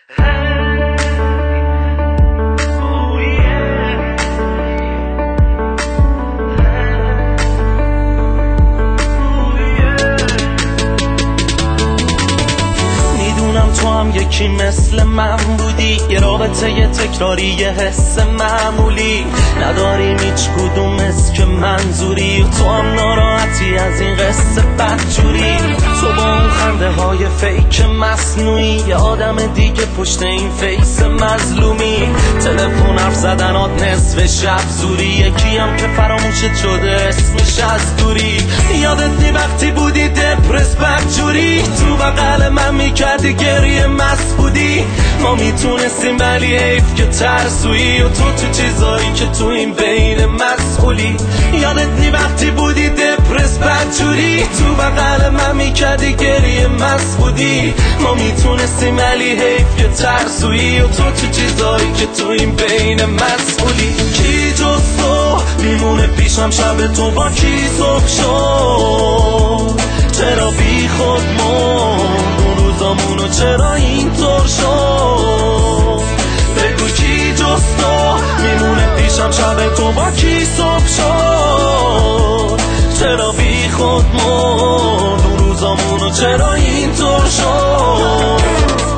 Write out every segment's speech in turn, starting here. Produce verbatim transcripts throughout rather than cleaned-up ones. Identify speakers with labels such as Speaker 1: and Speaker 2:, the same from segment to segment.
Speaker 1: تو هم یکی مثل من بودی، یه رابطه یه تکراری، یه حس معمولی نداریم هیچ کدوم که منظوری. و تو هم ناراحتی از این قصه بدجوری، تو با اون خنده های فیک مصنوعی، یه آدم دیگه پشت این فیس مظلومی. تلفن حرف زدنات نصف شب زوری، یکی هم که فراموشت شده اسمش از دوری. یادت نی وقتی بودی دپرس بدجوری، تو بغل من میکردی گریه مست بودی. ما میتونستیم ولی حیف که ترسویی، و تو تو چیزایی که تو این بین مسئولی. یادت نی وقتی بودی دپرس بدجوری، تو بغل من میکردی گریه مست بودی. ما میتونستیم ولی حیف که ترسویی، و تو تو چیزایی که تو این بین مسئولی. کی جز تو میمونه پیشم شب تو با کی صبح شد؟ چرا بی خود مون روزامونو چرا اینطور شد؟ بگو کی جز تو میمونه پیشم شب تو با کی صبح شد؟ چرا بی خود مون روزامونو چرا اینطور شد؟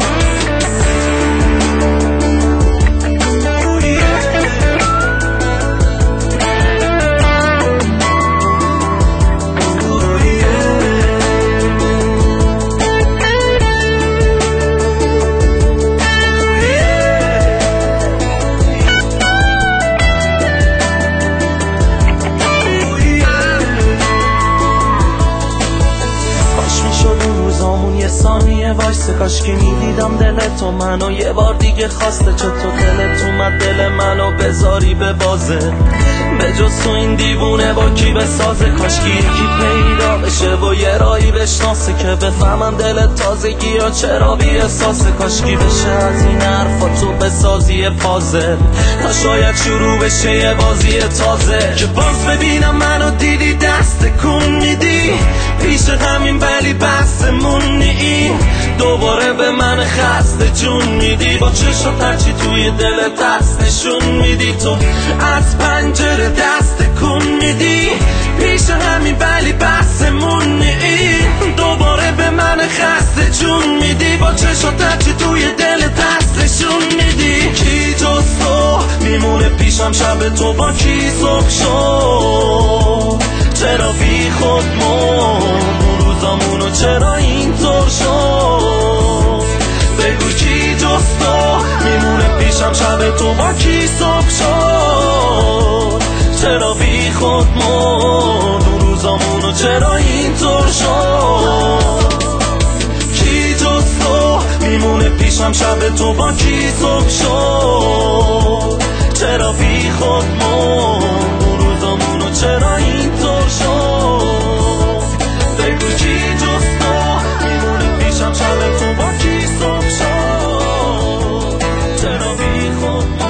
Speaker 1: ثانیه وایسه کاش که میدیدم دل تو منو یه بار دیگه خواسته. چطور دلت اومد دل منو بذاری به بازه؟ به جز تو این دیوونه با کی بسازه؟ کاش که یکی پیدا بشه و یه رایی بشناسه که بفهمم دلت تازگی یا چرا بی احساسه. کاش کی بشه از این حرفا تو بسازی پازل، تا شاید شروع بشه یه بازی تازه. که باز ببینم منو دیدی دست کن میدی پیش همین ولی بحثمون نی. دوباره به من خسته جون میدی، با چشم هرچی توی دل دست نشون میدی. تو از پنجره دست کن میدی پیش همین ولی بحثمون نی. دوباره به من خسته جون میدی، با چشم هرچی توی دل دست نشون میدی. کی جز تو میمونه پیشم شب تو با کی صبح شد؟ چرا بی خود مون روزامونو چرا اینطور شد؟ بگو کی جز تو میمونه پیشم شب تو با کی صبح شد؟ چرا بی خود مون روزامونو چرا اینطور شد؟ کی جز تو میمونه پیشم شب تو با کی صبح شد؟ چرا بی خود مون روزامونو چرا اینطور شد؟ بگو کی جز تو میمونه پیشم شب تو با کی صبح شد؟ چرا بی خود